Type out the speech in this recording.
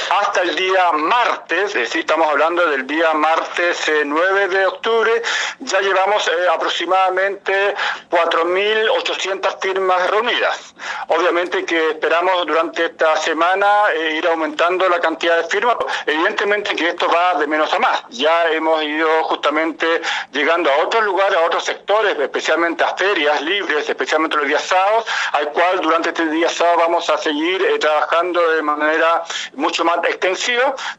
hasta el día martes, es decir, estamos hablando del día martes 9 de octubre, ya llevamos aproximadamente 4.800 firmas reunidas. Obviamente que esperamos durante esta semana ir aumentando la cantidad de firmas. Evidentemente que esto va de menos a más. Ya hemos ido justamente llegando a otros lugares, a otros sectores, especialmente a ferias libres, especialmente los días sábados, al cual durante este día sábado vamos a seguir trabajando de manera mucho más extensiva.